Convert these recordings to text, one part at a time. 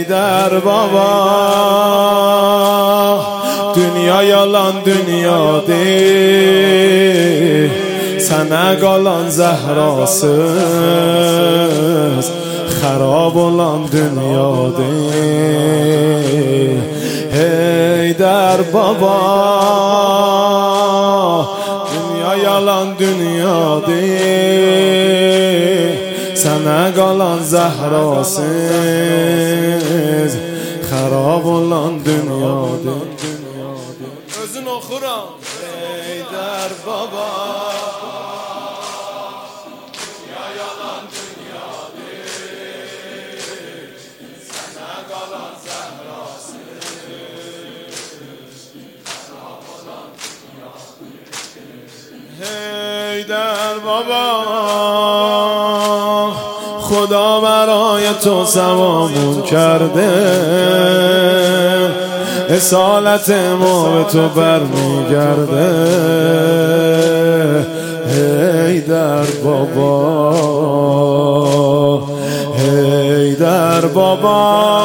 در بابا dünya yalan dünya değil sana qalan zehrasız xarab olan dünya değil hey der baba dünya yalan dünya değil sana qalan zehrasız xarab olan dünya değil özün oxuram ey der baba dünya yalan dünya değil sana qalan zehrasız xarab olan dünya ey der baba خدا برای تو سوامون کرده اصالت ما به تو برمیگرده ای در بابا ای در بابا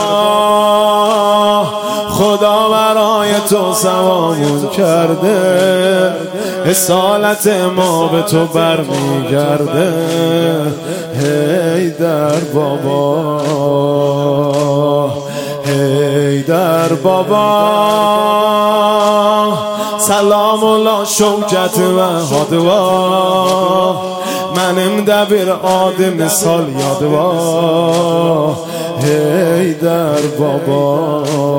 خدا برای تو سوامون کرده اصالت ما به تو برمیگرده ای در بابا ای در بابا سلام الله شوکت و حدوا منم دبیر آدم مثال یادوا ای در بابا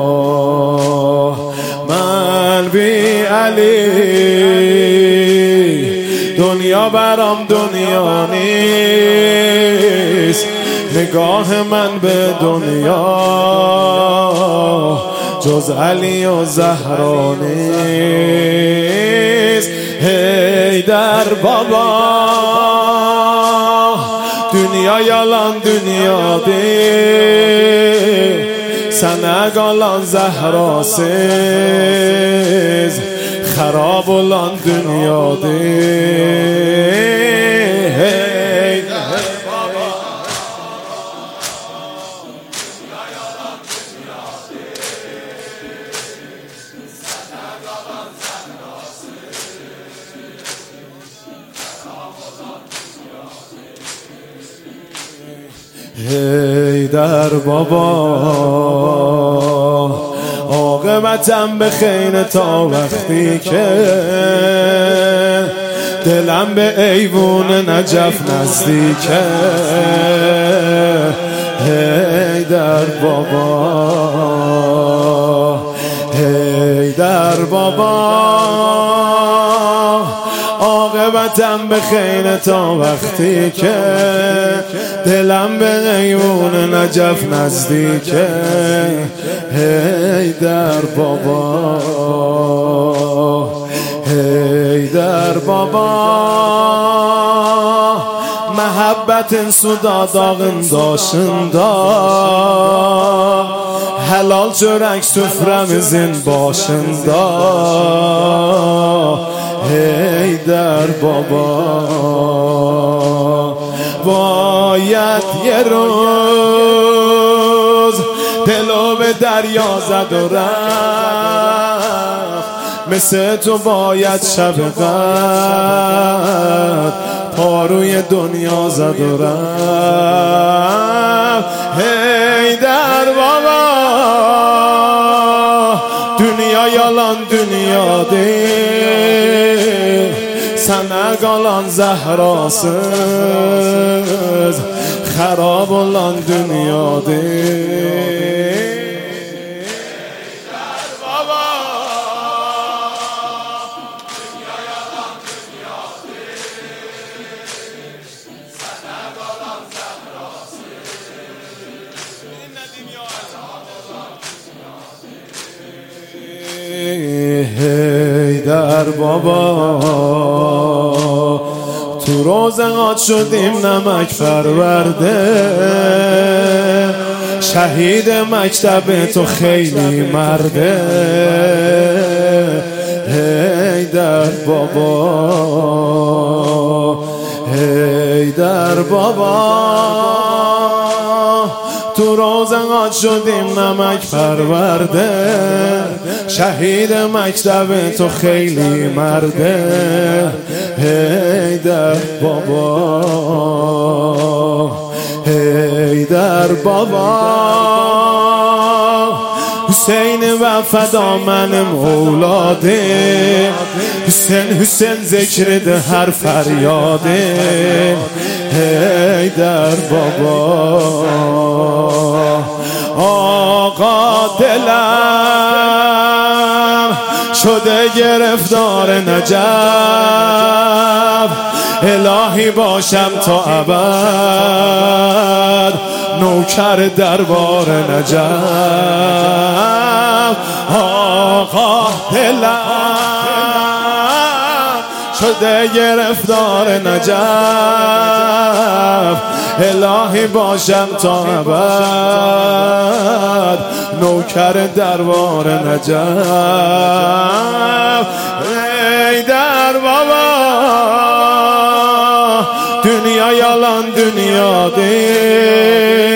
من بی علی دنیا برام دنیا نیست نگاه من به دنیا جز علی و زهرا نیست ای در بابا dünya yalan dünya değil sana qalan zehrasız xarab olan dünya değil hey der baba dünya yalan dünya değil sana qalan zehrasız xarab olan dünya ey der baba عاقبتم به خیر تا وقتی که دلم به ایوون نجف نزدیکه ای در بابا ای در بابا عاقبتم به خیر تا وقتی که دلم به ایوون نجف نزدیکه ای در بابا ای در بابا محبت suda dağındaşında helal çörek süfremizin başında ey der baba باید یه روز دلو به دریا زد و رفت مثل تو باید شب قدر پاروی دنیا زد و رفت ای در بابا dünya yalan dünya değil sana qalan zehrasız xarab olan dünya değil der baba dünya yalan dünya değil sana qalan zehrasız dinledim ya hey der baba تو روزقات شدیم نمک پرورده شهید مکتب تو خیلی مرده ای در بابا ای در بابا تو روزنات شدیم نمک پرورده، شهید مکتب تو خیلی مرده. حیدر بابا، حیدر بابا، حسین وفدا من مولاده، حسین حسین ذکر ده هر فریاده. حیدر بابا، آقا دلم شده گرفتار نجف، الهی باشم تا ابد نوکر دربار نجف. آقا دلم شده گرفتار نجف، الهی باشم تا ابد نوکر دربار نجف. حیدر بابا، دنیا یالان دنیا دی،